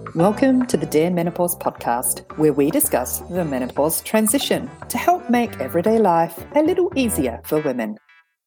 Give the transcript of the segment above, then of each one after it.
Welcome to the Dear Menopause podcast, where we discuss the menopause transition to help make everyday life a little easier for women.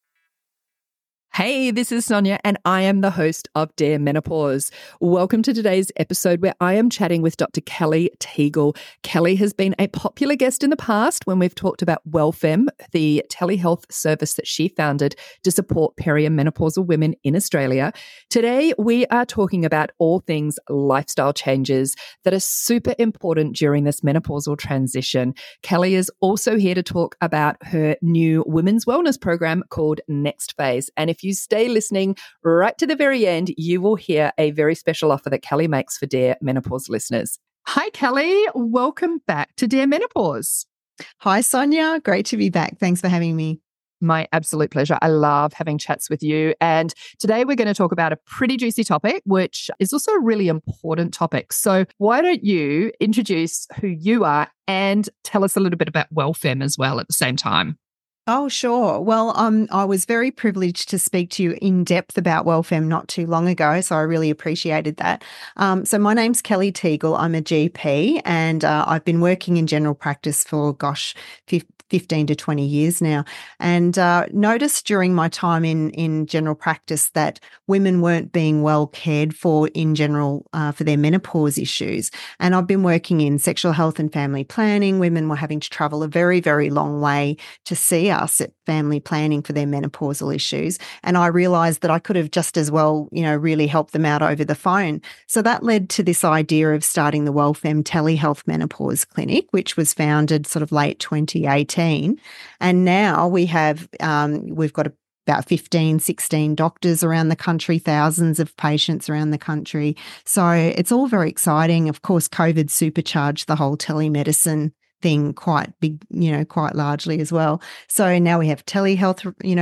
Hey, this is Sonia, and I am the host of Dear Menopause. Welcome to today's episode where I am chatting with Dr. Kelly Teagle. Kelly has been a popular guest in the past when we've talked about WellFem, the telehealth service that she founded to support perimenopausal women in Australia. Today, we are talking about all things lifestyle changes that are super important during this menopausal transition. Kelly is also here to talk about her new women's wellness program called Next Phase. And if you stay listening right to the very end, you will hear a very special offer that Kelly makes for Dear Menopause listeners. Hi, Kelly. Welcome back to Dear Menopause. Hi, Sonia. Great to be back. Thanks for having me. My absolute pleasure. I love having chats with you. And today we're going to talk about a pretty juicy topic, which is also a really important topic. So why don't you introduce who you are and tell us a little bit about WellFem as well at the same time? Oh, sure. Well, I was very privileged to speak to you in depth about WellFem not too long ago, so I really appreciated that. So my name's Kelly Teagle. I'm a GP, and I've been working in general practice for, 15 to 20 years now, and noticed during my time in general practice that women weren't being well cared for in general for their menopause issues. And I've been working in sexual health and family planning. Women were having to travel a very, very long way to see us at family planning for their menopausal issues. And I realised that I could have just as well, really helped them out over the phone. So that led to this idea of starting the WellFem Telehealth Menopause Clinic, which was founded sort of late 2018. And now we've got about 15, 16 doctors around the country, thousands of patients around the country. So it's all very exciting. Of course, COVID supercharged the whole telemedicine thing quite big, quite largely as well. So now we have telehealth,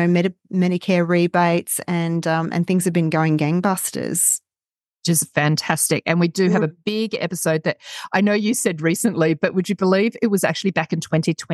Medicare rebates, and things have been going gangbusters. Just fantastic. And we do have a big episode that I know you said recently, but would you believe it was actually back in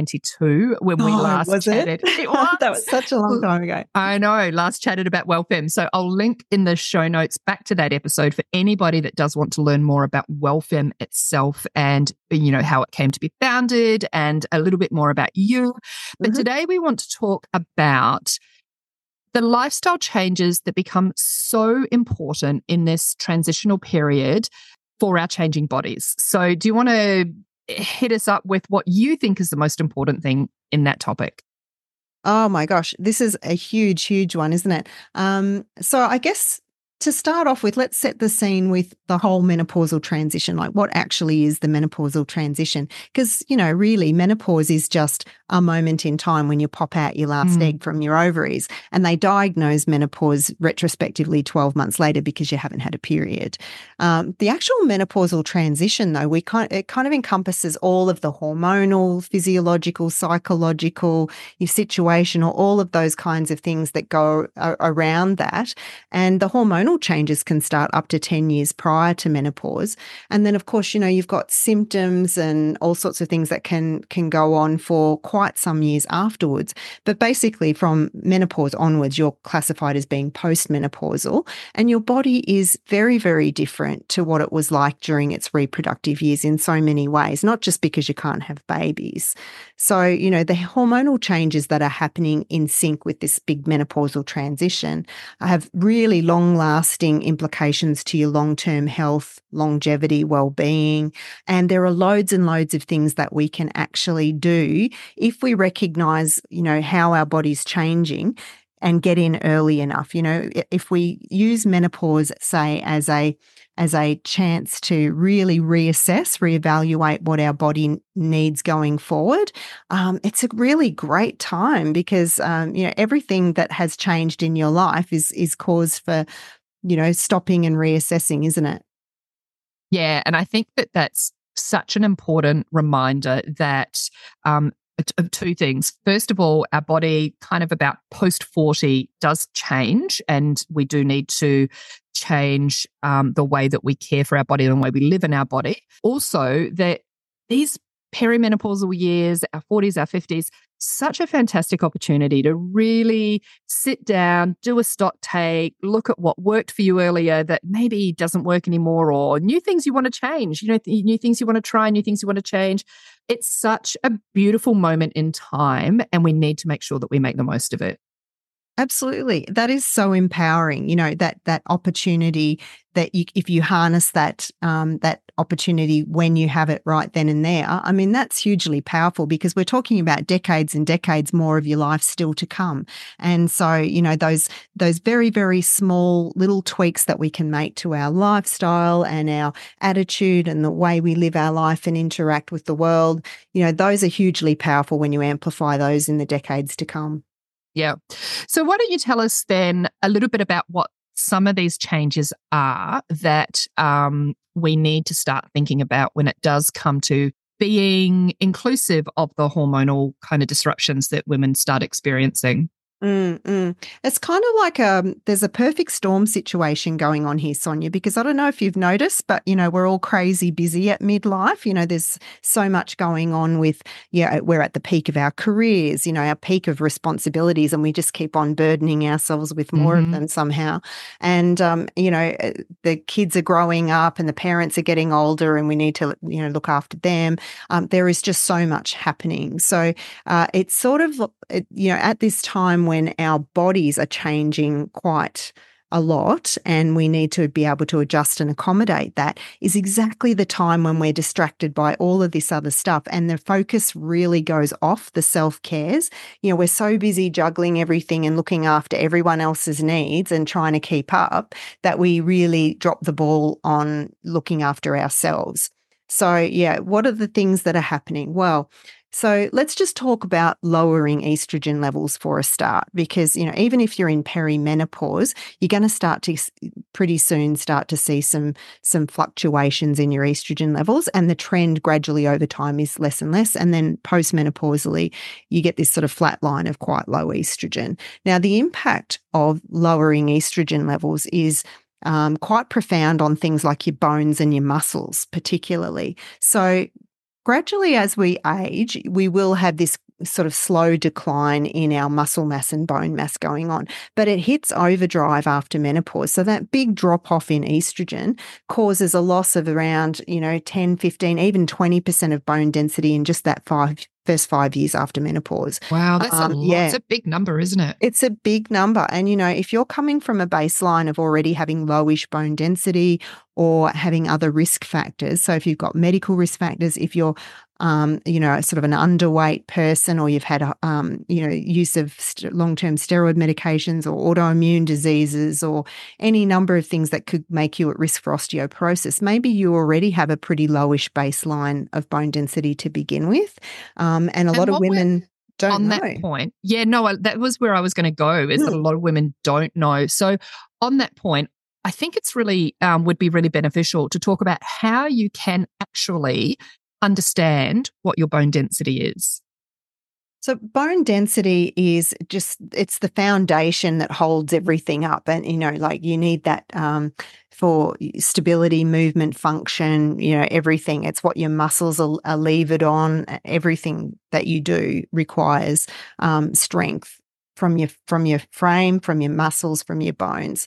2022 when we last chatted? It was. That was such a long time ago. I know, last chatted about WellFem. So I'll link in the show notes back to that episode for anybody that does want to learn more about WellFem itself and, how it came to be founded and a little bit more about you. But today we want to talk about the lifestyle changes that become so important in this transitional period for our changing bodies. So do you want to hit us up with what you think is the most important thing in that topic? Oh my gosh, this is a huge, huge one, isn't it? So I guess to start off with, let's set the scene with the whole menopausal transition, like what actually is the menopausal transition? Because, really menopause is just a moment in time when you pop out your last egg from your ovaries, and they diagnose menopause retrospectively 12 months later because you haven't had a period. The actual menopausal transition, though, it kind of encompasses all of the hormonal, physiological, psychological, your situational, all of those kinds of things that go around that. And the hormonal changes can start up to 10 years prior to menopause. And then, of course, you've got symptoms and all sorts of things that can go on for quite some years afterwards. But basically, from menopause onwards, you're classified as being postmenopausal, and your body is very, very different to what it was like during its reproductive years in so many ways, not just because you can't have babies. So, the hormonal changes that are happening in sync with this big menopausal transition have really long-lasting implications to your long-term health, longevity, well-being. And there are loads and loads of things that we can actually do if we recognize, how our body's changing and get in early enough. If we use menopause, say, as a chance to really reevaluate what our body needs going forward, it's a really great time because, everything that has changed in your life is cause for, stopping and reassessing, isn't it? Yeah. And I think that that's such an important reminder that of two things. First of all, our body kind of about post 40 does change, and we do need to change the way that we care for our body and the way we live in our body. Also, that these perimenopausal years, our 40s, our 50s, such a fantastic opportunity to really sit down, do a stock take, look at what worked for you earlier that maybe doesn't work anymore, or new things you want to change, new things you want to try, new things you want to change. It's such a beautiful moment in time, and we need to make sure that we make the most of it. Absolutely. That is so empowering, that opportunity that if you harness that opportunity when you have it right then and there, I mean, that's hugely powerful because we're talking about decades and decades more of your life still to come. And so, those very, very small little tweaks that we can make to our lifestyle and our attitude and the way we live our life and interact with the world, those are hugely powerful when you amplify those in the decades to come. Yeah. So why don't you tell us then a little bit about what some of these changes are that we need to start thinking about when it does come to being inclusive of the hormonal kind of disruptions that women start experiencing? It's kind of like there's a perfect storm situation going on here, Sonia, because I don't know if you've noticed, but, we're all crazy busy at midlife. There's so much going on with, we're at the peak of our careers, our peak of responsibilities, and we just keep on burdening ourselves with more of them somehow. And, the kids are growing up and the parents are getting older and we need to, look after them. There is just so much happening. So it's sort of, at this time when our bodies are changing quite a lot and we need to be able to adjust and accommodate that is exactly the time when we're distracted by all of this other stuff and the focus really goes off the self-cares. We're so busy juggling everything and looking after everyone else's needs and trying to keep up that we really drop the ball on looking after ourselves. So, what are the things that are happening? Well, so let's just talk about lowering estrogen levels for a start, because, even if you're in perimenopause, you're going to start to pretty soon start to see some fluctuations in your estrogen levels, and the trend gradually over time is less and less. And then postmenopausally, you get this sort of flat line of quite low estrogen. Now, the impact of lowering estrogen levels is quite profound on things like your bones and your muscles, particularly. So gradually, as we age, we will have this sort of slow decline in our muscle mass and bone mass going on, but it hits overdrive after menopause. So that big drop off in estrogen causes a loss of around, 10, 15, even 20% of bone density in just that first 5 years after menopause. Wow, that's a lot. It's a big number, isn't it? It's a big number. And, if you're coming from a baseline of already having lowish bone density or having other risk factors, so if you've got medical risk factors, if you're, sort of an underweight person, or you've had, use of long-term steroid medications or autoimmune diseases or any number of things that could make you at risk for osteoporosis, maybe you already have a pretty lowish baseline of bone density to begin with. And a lot of women don't know. On that point, that was where I was going to go, is that a lot of women don't know. So on that point, I think it's really would be really beneficial to talk about how you can actually understand what your bone density is. So bone density is it's the foundation that holds everything up. And, you need that for stability, movement, function, everything. It's what your muscles are levered on. Everything that you do requires strength from your frame, from your muscles, from your bones.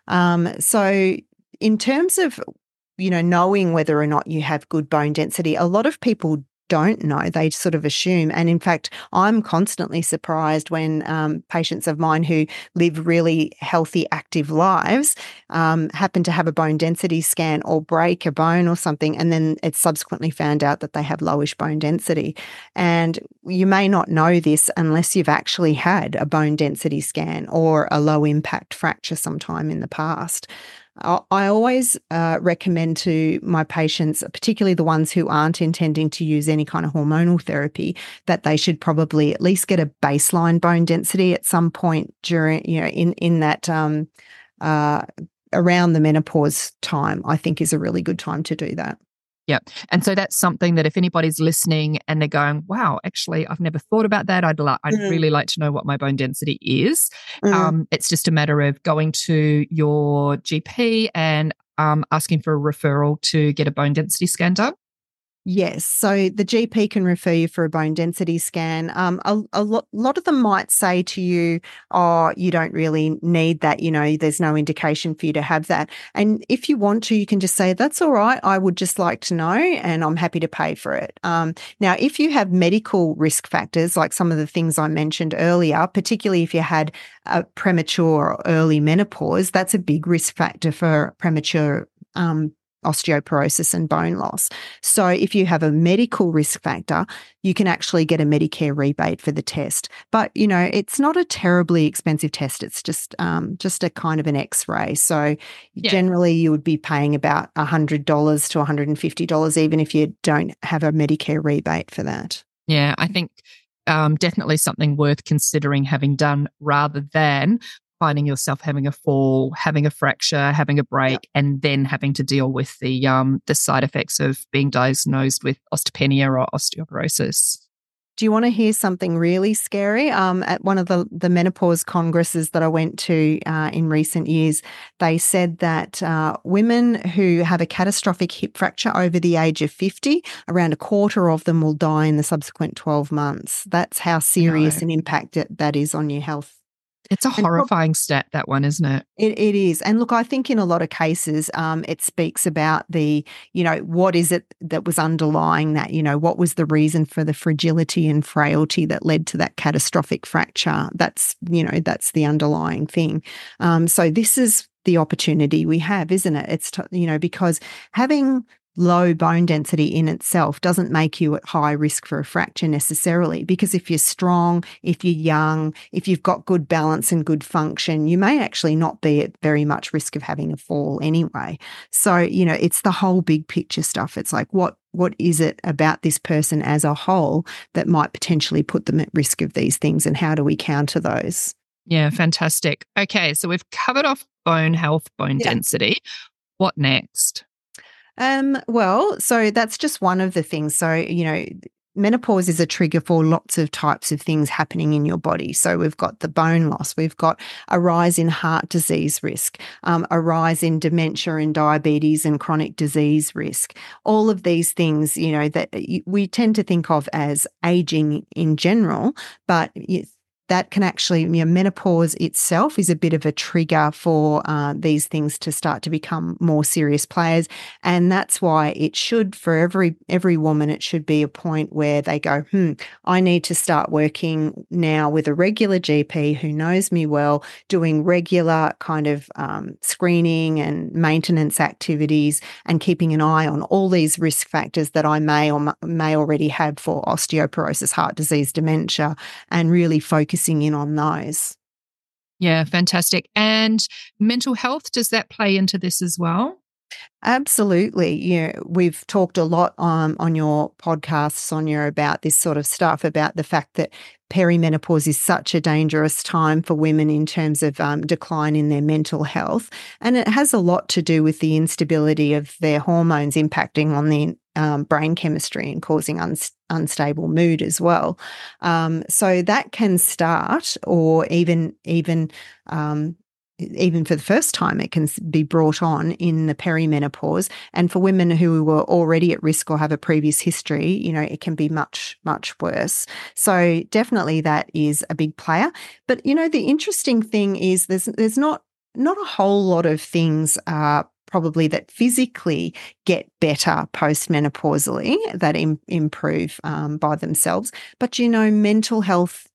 So in terms of, knowing whether or not you have good bone density, a lot of people don't know. They sort of assume. And in fact, I'm constantly surprised when patients of mine who live really healthy, active lives happen to have a bone density scan or break a bone or something, and then it's subsequently found out that they have lowish bone density. And you may not know this unless you've actually had a bone density scan or a low impact fracture sometime in the past. I always recommend to my patients, particularly the ones who aren't intending to use any kind of hormonal therapy, that they should probably at least get a baseline bone density at some point during, in that around the menopause time, I think is a really good time to do that. Yeah. And so that's something that if anybody's listening and they're going, wow, actually, I've never thought about that. I'd really like to know what my bone density is. It's just a matter of going to your GP and asking for a referral to get a bone density scan done. Yes. So the GP can refer you for a bone density scan. A lot of them might say to you, oh, you don't really need that. There's no indication for you to have that. And if you want to, you can just say, that's all right. I would just like to know and I'm happy to pay for it. Now, if you have medical risk factors, like some of the things I mentioned earlier, particularly if you had a premature or early menopause, that's a big risk factor for premature osteoporosis and bone loss. So if you have a medical risk factor, you can actually get a Medicare rebate for the test. But, it's not a terribly expensive test. It's just a kind of an X-ray. So generally you would be paying about $100 to $150 even if you don't have a Medicare rebate for that. Yeah, I think definitely something worth considering having done rather than finding yourself having a fall, having a fracture, having a break, and then having to deal with the side effects of being diagnosed with osteopenia or osteoporosis. Do you want to hear something really scary? At one of the menopause congresses that I went to in recent years, they said that women who have a catastrophic hip fracture over the age of 50, around a quarter of them will die in the subsequent 12 months. That's how serious an impact that is on your health. It's a horrifying stat, that one, isn't it? It is. And look, I think in a lot of cases, it speaks about what is it that was underlying that, what was the reason for the fragility and frailty that led to that catastrophic fracture? That's the underlying thing. So this is the opportunity we have, isn't it? It's, because having low bone density in itself doesn't make you at high risk for a fracture necessarily, because if you're strong, if you're young, if you've got good balance and good function, you may actually not be at very much risk of having a fall anyway. So, it's the whole big picture stuff. It's like, what is it about this person as a whole that might potentially put them at risk of these things, and how do we counter those? Yeah, fantastic. Okay, so we've covered off bone health, bone density. What next? Well, so that's just one of the things. So, menopause is a trigger for lots of types of things happening in your body. So we've got the bone loss, we've got a rise in heart disease risk, a rise in dementia and diabetes and chronic disease risk. All of these things, that we tend to think of as aging in general, but that can actually, menopause itself is a bit of a trigger for these things to start to become more serious players. And that's why it should, for every woman, it should be a point where they go, I need to start working now with a regular GP who knows me well, doing regular kind of screening and maintenance activities, and keeping an eye on all these risk factors that I may or may already have for osteoporosis, heart disease, dementia, and really focusing in on those. Yeah, fantastic. And mental health, does that play into this as well? Absolutely. We've talked a lot on your podcast, Sonia, about this sort of stuff, about the fact that perimenopause is such a dangerous time for women in terms of decline in their mental health. And it has a lot to do with the instability of their hormones impacting on the brain chemistry and causing unstable mood as well. So that can start, or even for the first time, it can be brought on in the perimenopause. And for women who were already at risk or have a previous history, it can be much, much worse. So definitely that is a big player. But, the interesting thing is there's not a whole lot of things probably that physically get better postmenopausally, that improve by themselves. But, mental health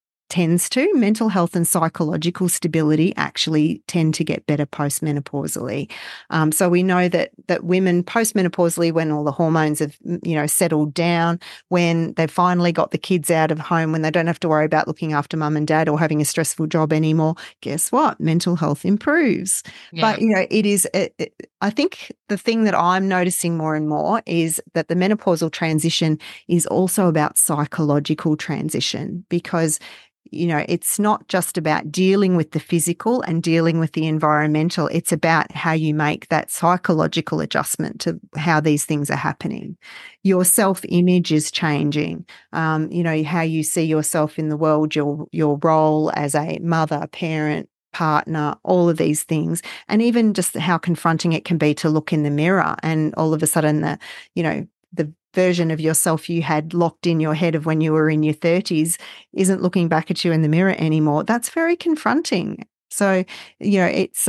and psychological stability actually tend to get better postmenopausally. So we know that women postmenopausally, when all the hormones have, settled down, when they've finally got the kids out of home, when they don't have to worry about looking after mum and dad or having a stressful job anymore, guess what? Mental health improves. Yeah. But, it is, I think the thing that I'm noticing more and more is that the menopausal transition is also about psychological transition, because it's not just about dealing with the physical and dealing with the environmental. It's about how you make that psychological adjustment to how these things are happening. Your self-image is changing. How you see yourself in the world, your role as a mother, parent, partner, all of these things, and even just how confronting it can be to look in the mirror and all of a sudden the version of yourself you had locked in your head of when you were in your 30s isn't looking back at you in the mirror anymore. That's very confronting. So, it's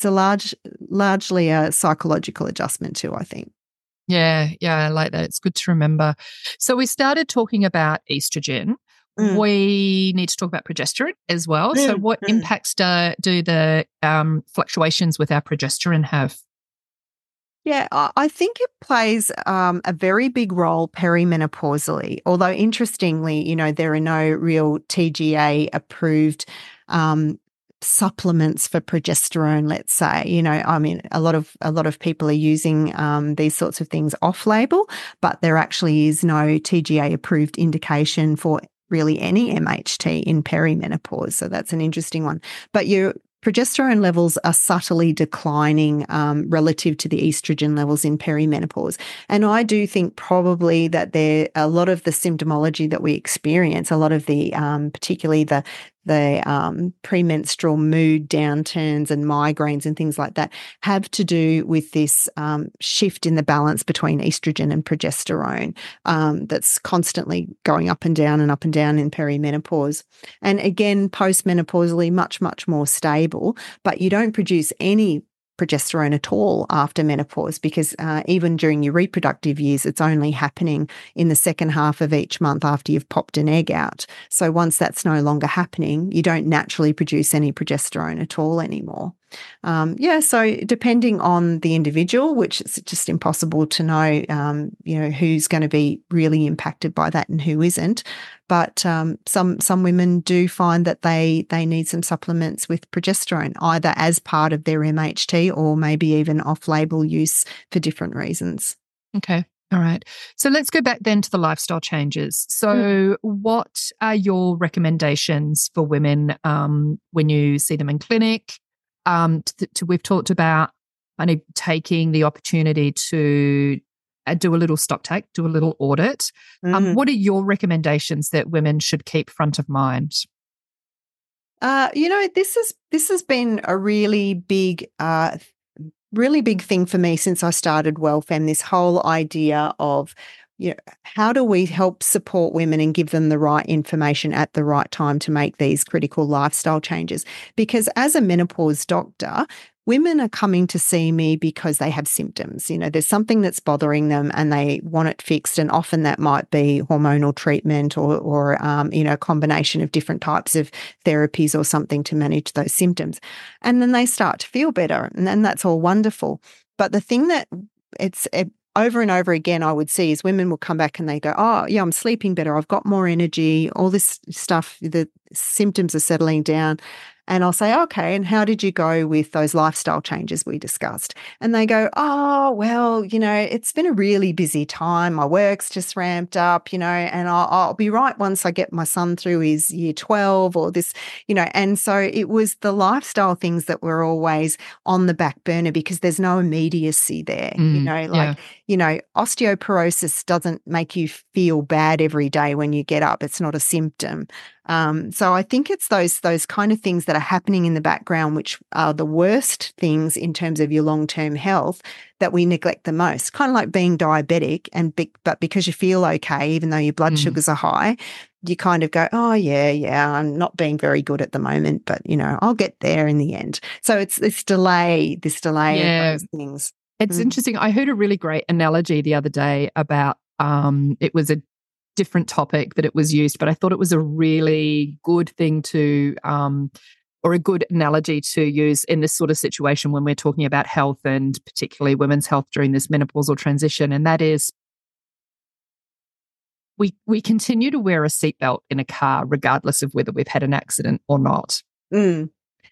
largely a psychological adjustment too, I think. Yeah, I like that. It's good to remember. So we started talking about estrogen. We need to talk about progesterone as well. So what impacts do the fluctuations with our progesterone have? Yeah, I think it plays a very big role perimenopausally, although interestingly, there are no real TGA approved supplements for progesterone, let's say. A lot of people are using these sorts of things off label, but there actually is no TGA approved indication for really any MHT in perimenopause. So that's an interesting one. But your progesterone levels are subtly declining relative to the estrogen levels in perimenopause. And I do think probably that a lot of the symptomology that we experience, a lot of the, particularly the premenstrual mood downturns and migraines and things like that have to do with this shift in the balance between estrogen and progesterone that's constantly going up and down in perimenopause. And again, postmenopausally, much, much more stable, but you don't produce any progesterone at all after menopause because even during your reproductive years, it's only happening in the second half of each month after you've popped an egg out. So once that's no longer happening, you don't naturally produce any progesterone at all anymore. So depending on the individual, which is just impossible to know, who's going to be really impacted by that and who isn't. But some women do find that they need some supplements with progesterone, either as part of their MHT or maybe even off-label use for different reasons. Okay. All right. So let's go back then to the lifestyle changes. So what are your recommendations for women when you see them in clinic? We've talked about kind of taking the opportunity to do a little stock take, do a little audit. What are your recommendations that women should keep front of mind? This has been a really big thing for me since I started WellFem, this whole idea of how do we help support women and give them the right information at the right time to make these critical lifestyle changes? Because as a menopause doctor, women are coming to see me because they have symptoms. There's something that's bothering them and they want it fixed. And often that might be hormonal treatment or a combination of different types of therapies or something to manage those symptoms. And then they start to feel better. And then that's all wonderful. But the thing that over and over again, I would see is women will come back and they go, oh, yeah, I'm sleeping better. I've got more energy, all this stuff, the symptoms are settling down. And I'll say, okay, and how did you go with those lifestyle changes we discussed? And they go, oh, well, it's been a really busy time. My work's just ramped up, and I'll be right once I get my son through his year 12 or this, and so it was the lifestyle things that were always on the back burner because there's no immediacy there, osteoporosis doesn't make you feel bad every day when you get up. It's not a symptom. So I think it's those kind of things that are happening in the background, which are the worst things in terms of your long-term health that we neglect the most. Kind of like being diabetic, but because you feel okay, even though your blood sugars are high, you kind of go, oh yeah, I'm not being very good at the moment, but I'll get there in the end. So it's this delay of those things. It's interesting. I heard a really great analogy the other day about it was a different topic that it was used, but I thought it was a really good thing to or a good analogy to use in this sort of situation when we're talking about health and particularly women's health during this menopausal transition. And that is we continue to wear a seatbelt in a car regardless of whether we've had an accident or not. And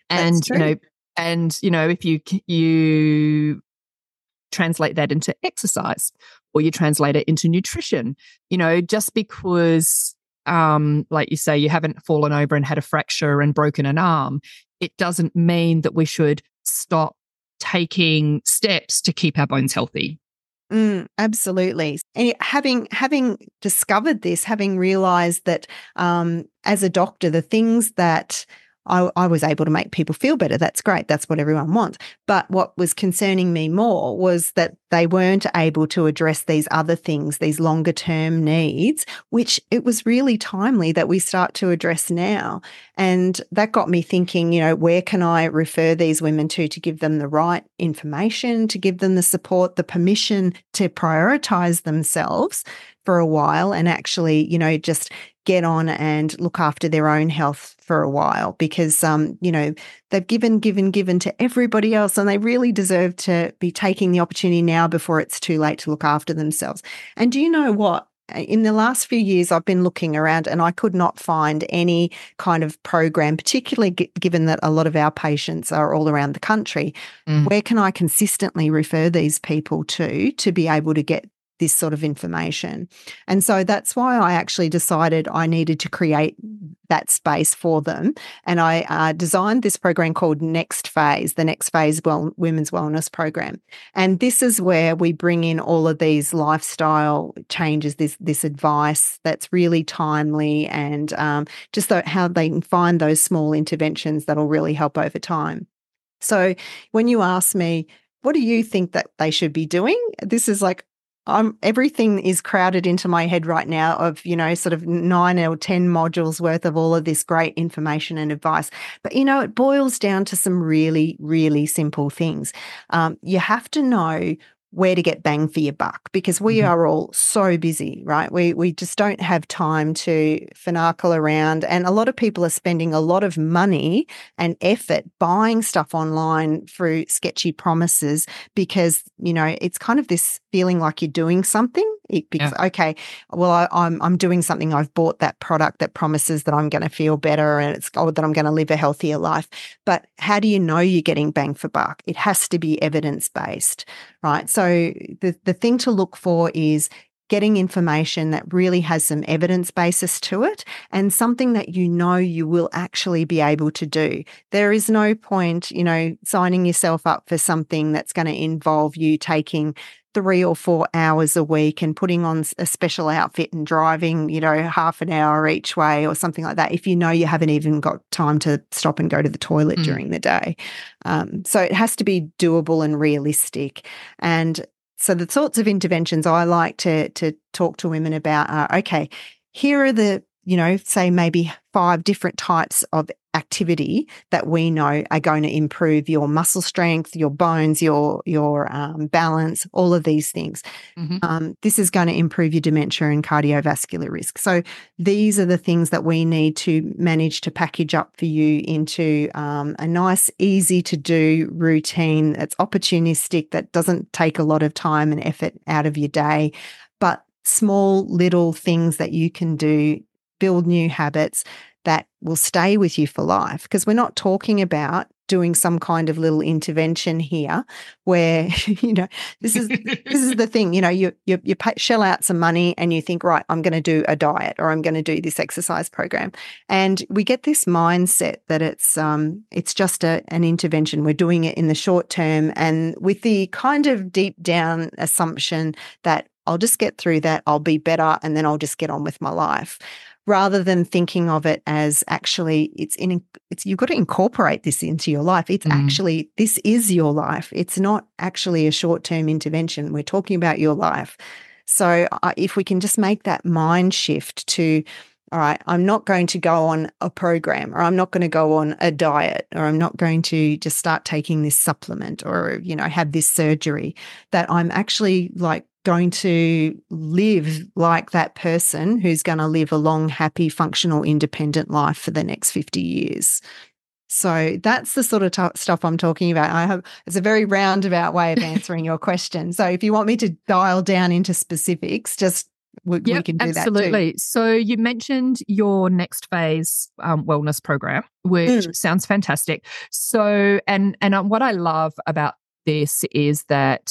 if you translate that into exercise or you translate it into nutrition, just because, like you say, you haven't fallen over and had a fracture and broken an arm, it doesn't mean that we should stop taking steps to keep our bones healthy. Absolutely. And having discovered this, having realized that as a doctor, the things that I was able to make people feel better. That's great. That's what everyone wants. But what was concerning me more was that they weren't able to address these other things, these longer term needs, which it was really timely that we start to address now. And that got me thinking, where can I refer these women to give them the right information, to give them the support, the permission to prioritize themselves for a while and actually, just get on and look after their own health for a while because, they've given to everybody else and they really deserve to be taking the opportunity now before it's too late to look after themselves. And do you know what? In the last few years, I've been looking around and I could not find any kind of program, particularly given that a lot of our patients are all around the country. Where can I consistently refer these people to be able to get this sort of information? And so that's why I actually decided I needed to create that space for them. And I designed this program called Next Phase, the Next Phase Women's Wellness Program. And this is where we bring in all of these lifestyle changes, this advice that's really timely and just how they can find those small interventions that'll really help over time. So when you ask me, what do you think that they should be doing? This is like, everything is crowded into my head right now of, sort of 9 or 10 modules worth of all of this great information and advice. But, it boils down to some really, really simple things. You have to know where to get bang for your buck because we are all so busy, right? We just don't have time to finagle around. And a lot of people are spending a lot of money and effort buying stuff online through sketchy promises because, it's kind of this feeling like you're doing something. Okay, well, I'm doing something. I've bought that product that promises that I'm going to feel better and that I'm going to live a healthier life. But how do you know you're getting bang for buck? It has to be evidence-based, right? So the thing to look for is getting information that really has some evidence basis to it and something that you will actually be able to do. There is no point, signing yourself up for something that's going to involve you taking 3 or 4 hours a week and putting on a special outfit and driving, half an hour each way or something like that if you haven't even got time to stop and go to the toilet during the day. So it has to be doable and realistic. And so the sorts of interventions I like to talk to women about are, okay, here are the, say maybe 5 different types of activity that we know are going to improve your muscle strength, your bones, your balance, all of these things. This is going to improve your dementia and cardiovascular risk. So these are the things that we need to manage to package up for you into a nice, easy to do routine that's opportunistic, that doesn't take a lot of time and effort out of your day, but small little things that you can do, build new habits that will stay with you for life. Because we're not talking about doing some kind of little intervention here where, this is the thing, you shell out some money and you think, right, I'm going to do a diet or I'm going to do this exercise program. And we get this mindset that it's just an intervention. We're doing it in the short term and with the kind of deep down assumption that I'll just get through that, I'll be better, and then I'll just get on with my life. Rather than thinking of it as actually you've got to incorporate this into your life. It's actually, this is your life. It's not actually a short-term intervention. We're talking about your life. So if we can just make that mind shift to, all right, I'm not going to go on a program or I'm not going to go on a diet or I'm not going to just start taking this supplement or, have this surgery, that I'm actually going to live like that person who's going to live a long, happy, functional, independent life for the next 50 years. So that's the sort of stuff I'm talking about. It's a very roundabout way of answering your question. So if you want me to dial down into specifics, we can do that too. Absolutely. So you mentioned your Next Phase wellness program, which sounds fantastic. So, and what I love about this is that,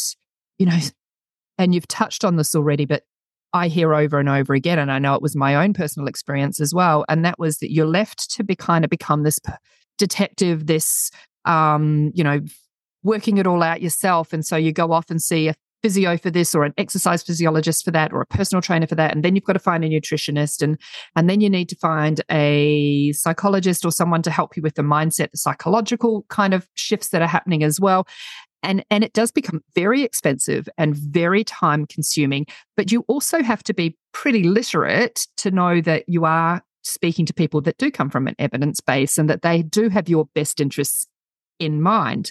and you've touched on this already, but I hear over and over again, and I know it was my own personal experience as well, and that was that you're left to become this detective, this, working it all out yourself. And so you go off and see physio for this or an exercise physiologist for that or a personal trainer for that. And then you've got to find a nutritionist and then you need to find a psychologist or someone to help you with the mindset, the psychological kind of shifts that are happening as well. And it does become very expensive and very time consuming, but you also have to be pretty literate to know that you are speaking to people that do come from an evidence base and that they do have your best interests in mind.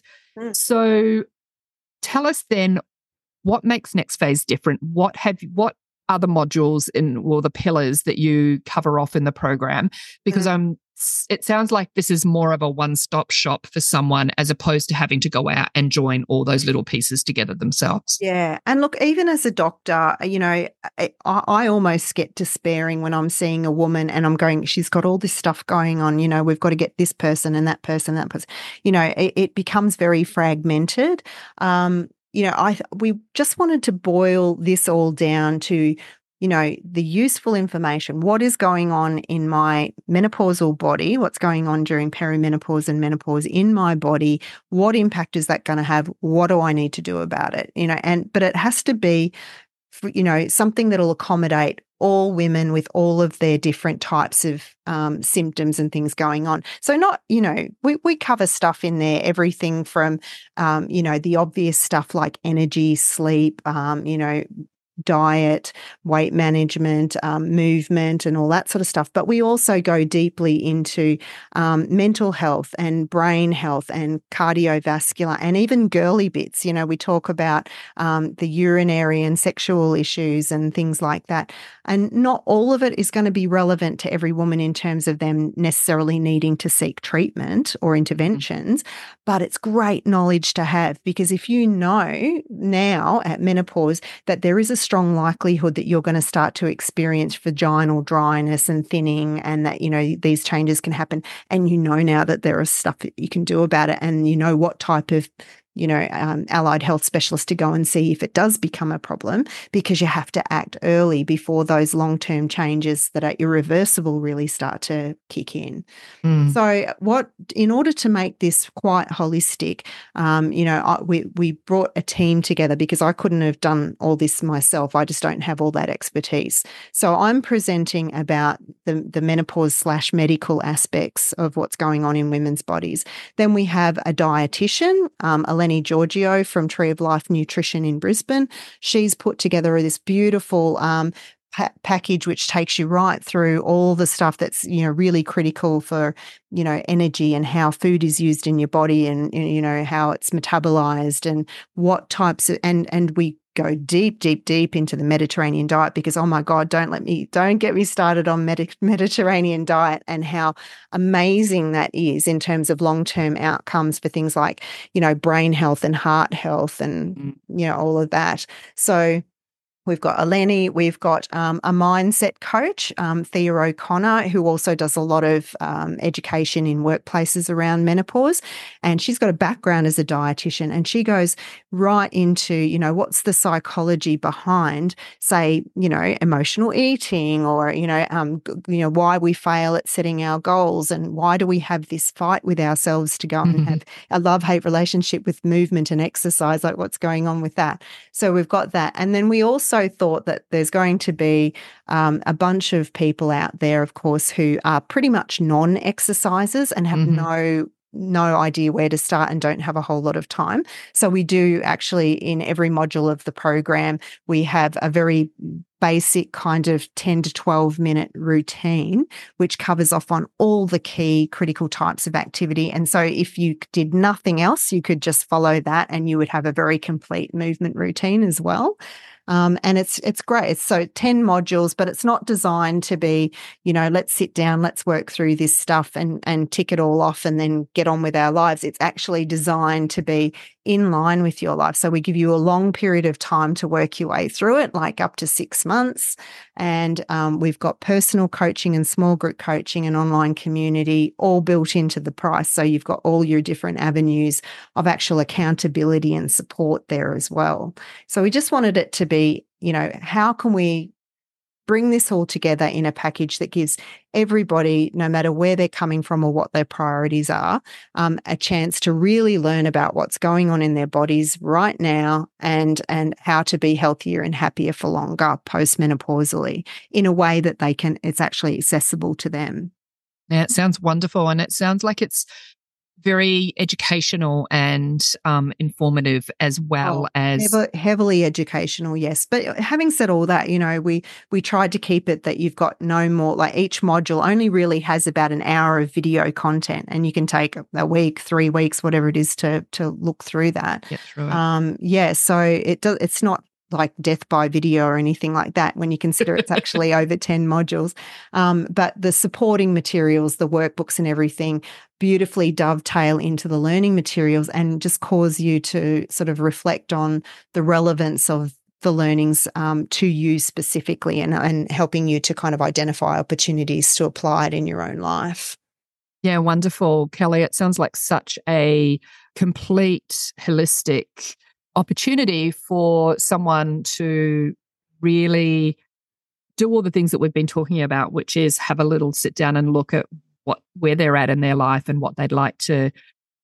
So tell us then, what makes Next Phase different? What are the modules or the pillars that you cover off in the program? Because it sounds like this is more of a one-stop shop for someone as opposed to having to go out and join all those little pieces together themselves. Yeah. And look, even as a doctor, you know, I almost get despairing when I'm seeing a woman and I'm going, she's got all this stuff going on, you know, we've got to get this person and that person, that person. You know, it becomes very fragmented. You know, we just wanted to boil this all down to, you know, the useful information. What is going on in my menopausal body? What's going on during perimenopause and menopause in my body? What impact is that going to have? What do I need to do about it? You know, but it has to be, you know, something that'll accommodate all women with all of their different types of symptoms and things going on. So not, you know, we cover stuff in there, everything from, you know, the obvious stuff like energy, sleep, you know, diet, weight management, movement and all that sort of stuff. But we also go deeply into mental health and brain health and cardiovascular and even girly bits. You know, we talk about the urinary and sexual issues and things like that. And not all of it is going to be relevant to every woman in terms of them necessarily needing to seek treatment or interventions, but it's great knowledge to have, because if you know now at menopause that there is a strong likelihood that you're going to start to experience vaginal dryness and thinning and that, you know, these changes can happen, and you know now that there is stuff that you can do about it, and you know what type of, you know, allied health specialist to go and see if it does become a problem, because you have to act early before those long-term changes that are irreversible really start to kick in. So in order to make this quite holistic, you know, we brought a team together because I couldn't have done all this myself. I just don't have all that expertise. So I'm presenting about the menopause/medical aspects of what's going on in women's bodies. Then we have a dietitian, Eleni Giorgio from Tree of Life Nutrition in Brisbane. She's put together this beautiful package which takes you right through all the stuff that's, you know, really critical for, you know, energy and how food is used in your body and, you know, how it's metabolized and what types of, and we go deep into the Mediterranean diet, because, oh my God, don't get me started on Mediterranean diet and how amazing that is in terms of long-term outcomes for things like, you know, brain health and heart health and, you know, all of that. So we've got Eleni, we've got a mindset coach, Thea O'Connor, who also does a lot of education in workplaces around menopause. And she's got a background as a dietitian, and she goes right into, you know, what's the psychology behind, say, you know, emotional eating, or, you know, why we fail at setting our goals, and why do we have this fight with ourselves to go and have a love-hate relationship with movement and exercise, like what's going on with that. So we've got that. And then we also thought that there's going to be a bunch of people out there, of course, who are pretty much non-exercisers and have no idea where to start and don't have a whole lot of time. So we do actually, in every module of the program, we have a very basic kind of 10 to 12 minute routine, which covers off on all the key critical types of activity. And so if you did nothing else, you could just follow that and you would have a very complete movement routine as well. And it's great. It's so 10 modules, but it's not designed to be, you know, let's sit down, let's work through this stuff and tick it all off and then get on with our lives. It's actually designed to be in line with your life. So we give you a long period of time to work your way through it, like up to 6 months. And we've got personal coaching and small group coaching and online community all built into the price. So you've got all your different avenues of actual accountability and support there as well. So we just wanted it to be, you know, how can we bring this all together in a package that gives everybody, no matter where they're coming from or what their priorities are, a chance to really learn about what's going on in their bodies right now and how to be healthier and happier for longer postmenopausally in a way that it's actually accessible to them. Yeah, it sounds wonderful. And it sounds like it's very educational and informative as well as heavily educational, yes. But having said all that, we tried to keep it that you've got no more, like each module only really has about an hour of video content, and you can take a week, 3 weeks, whatever it is to look through that. Get through it. So it's not like death by video or anything like that when you consider it's actually over 10 modules. But the supporting materials, the workbooks and everything beautifully dovetail into the learning materials and just cause you to sort of reflect on the relevance of the learnings to you specifically and helping you to kind of identify opportunities to apply it in your own life. Yeah, wonderful. Kelly, it sounds like such a complete, holistic opportunity for someone to really do all the things that we've been talking about, which is have a little sit down and look at where they're at in their life and what they'd like to,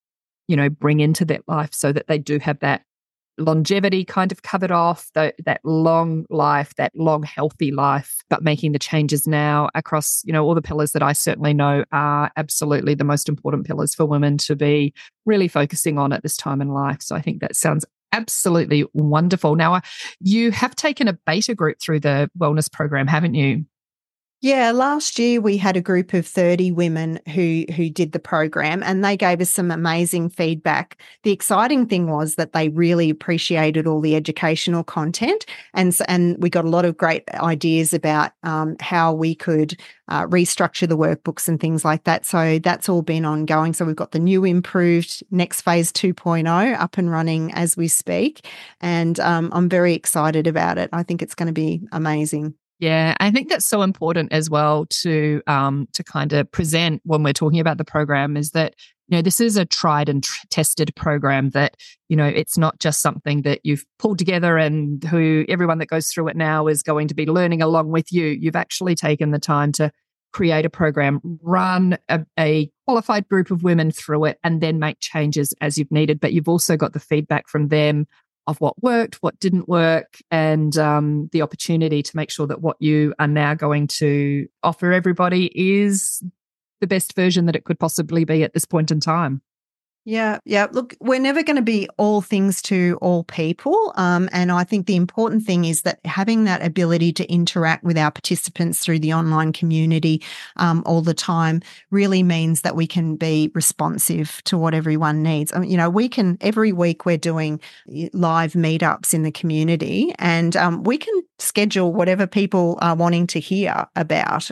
bring into their life so that they do have that longevity kind of covered off, that long life, that long healthy life, but making the changes now across, all the pillars that I certainly know are absolutely the most important pillars for women to be really focusing on at this time in life. So I think that sounds absolutely wonderful. Now, you have taken a beta group through the wellness program, haven't you? Yeah, last year we had a group of 30 women who did the program, and they gave us some amazing feedback. The exciting thing was that they really appreciated all the educational content, and we got a lot of great ideas about how we could restructure the workbooks and things like that. So that's all been ongoing. So we've got the new improved Next Phase 2.0 up and running as we speak, and I'm very excited about it. I think it's going to be amazing. Yeah, I think that's so important as well to kind of present when we're talking about the program is that, this is a tried and tested program that, it's not just something that you've pulled together and everyone that goes through it now is going to be learning along with you. You've actually taken the time to create a program, run a qualified group of women through it, and then make changes as you've needed. But you've also got the feedback from them of what worked, what didn't work, and the opportunity to make sure that what you are now going to offer everybody is the best version that it could possibly be at this point in time. Yeah. Look, we're never going to be all things to all people. And I think the important thing is that having that ability to interact with our participants through the online community all the time really means that we can be responsive to what everyone needs. Every week we're doing live meetups in the community, and we can schedule whatever people are wanting to hear about,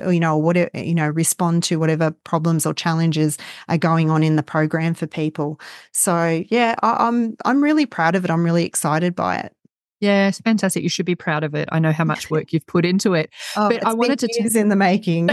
respond to whatever problems or challenges are going on in the program for people. So yeah, I'm really proud of it. I'm really excited by it. Yeah, it's fantastic. You should be proud of it. I know how much work you've put into it. But I wanted to years in the making.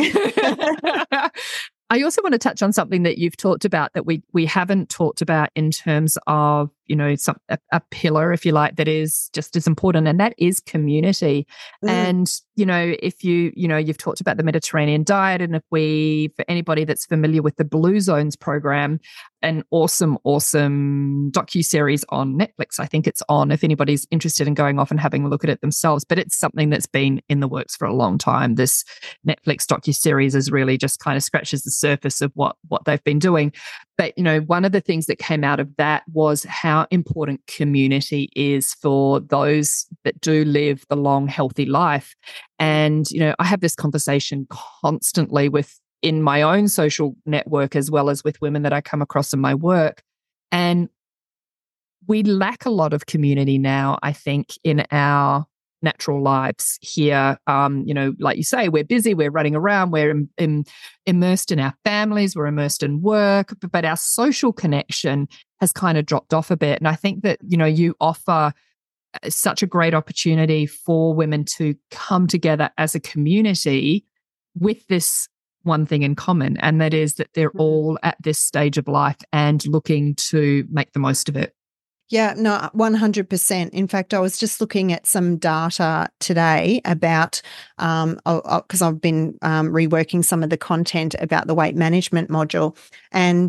I also want to touch on something that you've talked about that we haven't talked about in terms of, a pillar, if you like, that is just as important, and that is community. And, if you've talked about the Mediterranean diet, and for anybody that's familiar with the Blue Zones program, an awesome docuseries on Netflix. I think it's on if anybody's interested in going off and having a look at it themselves, but it's something that's been in the works for a long time. This Netflix docuseries is really just kind of scratches the surface of what they've been doing. But, one of the things that came out of that was how important community is for those that do live the long, healthy life. And, I have this conversation constantly in my own social network as well as with women that I come across in my work. And we lack a lot of community now, I think, in our natural lives here. Like you say, we're busy, we're running around, we're immersed in our families, we're immersed in work, but our social connection has kind of dropped off a bit. And I think that, you offer such a great opportunity for women to come together as a community with this one thing in common, and that is that they're all at this stage of life and looking to make the most of it. Yeah, no, 100%. In fact, I was just looking at some data today about, because I've been reworking some of the content about the weight management module. And,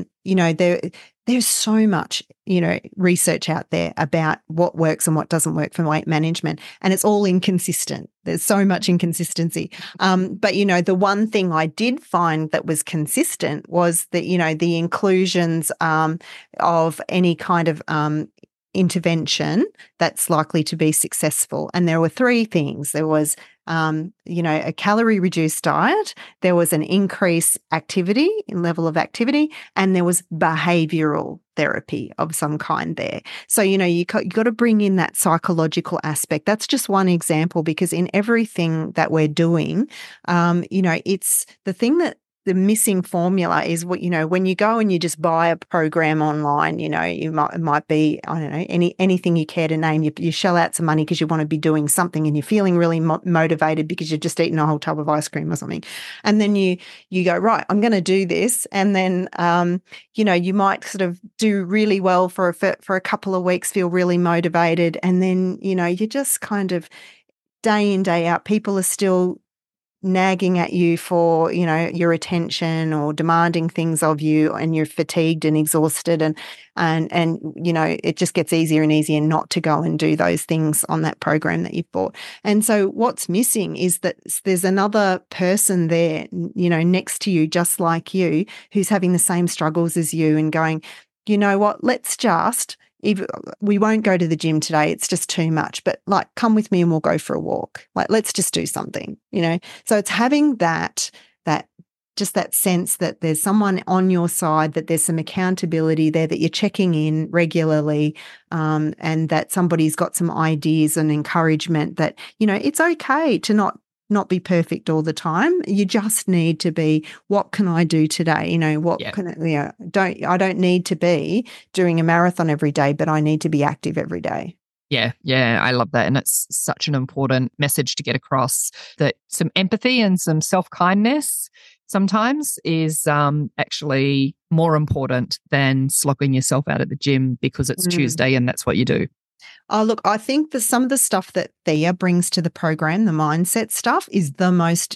there's so much, research out there about what works and what doesn't work for weight management. And it's all inconsistent. There's so much inconsistency. But, the one thing I did find that was consistent was that, the inclusions of any kind of intervention that's likely to be successful. And there were three things. There was, a calorie reduced diet, there was an increased activity in level of activity, and there was behavioral therapy of some kind there. So, you got to bring in that psychological aspect. That's just one example, because in everything that we're doing, it's the thing that the missing formula is what, when you go and you just buy a program online, it might be, I don't know, anything you care to name, you shell out some money because you want to be doing something and you're feeling really motivated because you've just eaten a whole tub of ice cream or something. And then you go, right, I'm going to do this. And then, you might sort of do really well for a couple of weeks, feel really motivated. And then, you just kind of day in, day out, people are still nagging at you for, your attention or demanding things of you, and you're fatigued and exhausted, and it just gets easier and easier not to go and do those things on that program that you've bought. And so what's missing is that there's another person there, next to you, just like you, who's having the same struggles as you, and going, you know what, we won't go to the gym today, it's just too much, but come with me and we'll go for a walk. Let's just do something, So it's having that sense that there's someone on your side, that there's some accountability there, that you're checking in regularly, and that somebody's got some ideas and encouragement that, it's okay to not be perfect all the time. You just need to be, what can I do today? I don't need to be doing a marathon every day, but I need to be active every day. Yeah, I love that. And it's such an important message to get across, that some empathy and some self-kindness sometimes is actually more important than slogging yourself out at the gym because it's Tuesday and that's what you do. Oh, look, I think that some of the stuff that Thea brings to the program, the mindset stuff, is the most,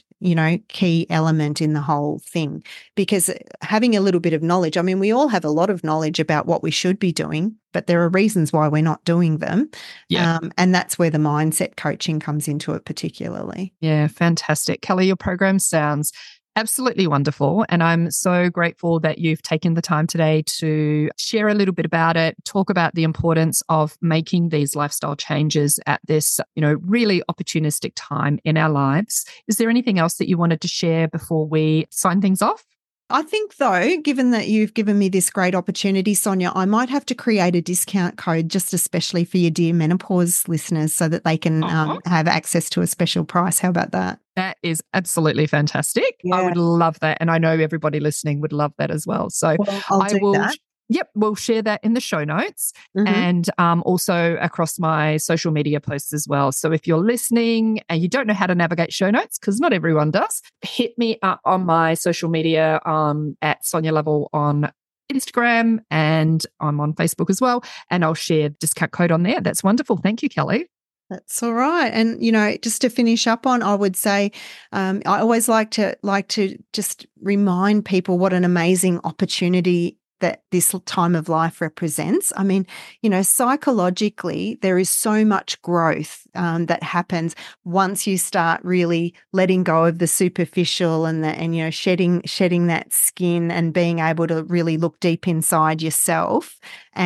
key element in the whole thing, because having a little bit of knowledge, I mean, we all have a lot of knowledge about what we should be doing, but there are reasons why we're not doing them. Yeah. And that's where the mindset coaching comes into it particularly. Yeah, fantastic. Kelly, your program sounds absolutely wonderful. And I'm so grateful that you've taken the time today to share a little bit about it, talk about the importance of making these lifestyle changes at this, really opportunistic time in our lives. Is there anything else that you wanted to share before we sign things off? I think, though, given that you've given me this great opportunity, Sonia, I might have to create a discount code just especially for your Dear Menopause listeners so that they can have access to a special price. How about that? That is absolutely fantastic. Yeah. I would love that. And I know everybody listening would love that as well. So I'll do that. Yep, we'll share that in the show notes and also across my social media posts as well. So if you're listening and you don't know how to navigate show notes, because not everyone does, hit me up on my social media at Sonia Lovell on Instagram, and I'm on Facebook as well. And I'll share discount code on there. That's wonderful. Thank you, Kelly. That's all right. And, just to finish up on, I would say I always like to just remind people what an amazing opportunity that this time of life represents. I mean, psychologically, there is so much growth that happens once you start really letting go of the superficial and shedding that skin and being able to really look deep inside yourself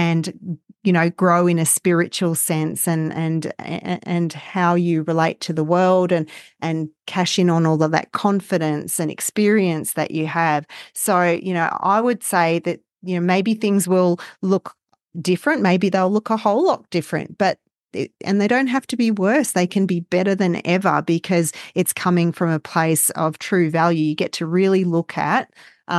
and grow in a spiritual sense and how you relate to the world and cash in on all of that confidence and experience that you have. So, I would say that maybe things will look different. Maybe they'll look a whole lot different, and they don't have to be worse. They can be better than ever because it's coming from a place of true value. You get to really look at,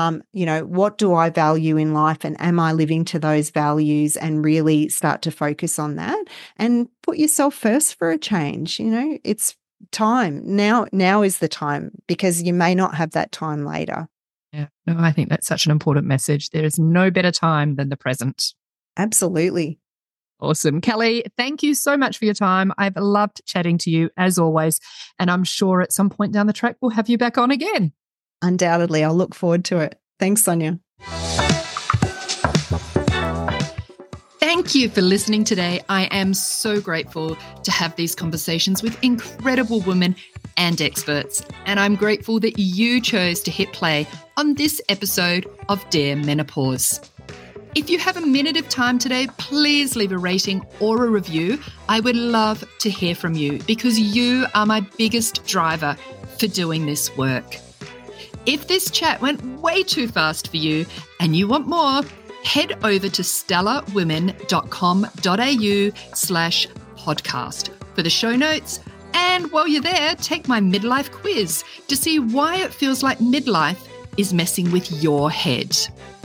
what do I value in life, and am I living to those values, and really start to focus on that and put yourself first for a change. It's time. Now is the time, because you may not have that time later. Yeah, no, I think that's such an important message. There is no better time than the present. Absolutely. Awesome. Kelly, thank you so much for your time. I've loved chatting to you as always. And I'm sure at some point down the track, we'll have you back on again. Undoubtedly. I'll look forward to it. Thanks, Sonia. Thank you for listening today. I am so grateful to have these conversations with incredible women and experts. And I'm grateful that you chose to hit play on this episode of Dear Menopause. If you have a minute of time today, please leave a rating or a review. I would love to hear from you because you are my biggest driver for doing this work. If this chat went way too fast for you and you want more, head over to stellarwomen.com.au/podcast for the show notes. And while you're there, take my midlife quiz to see why it feels like midlife is messing with your head.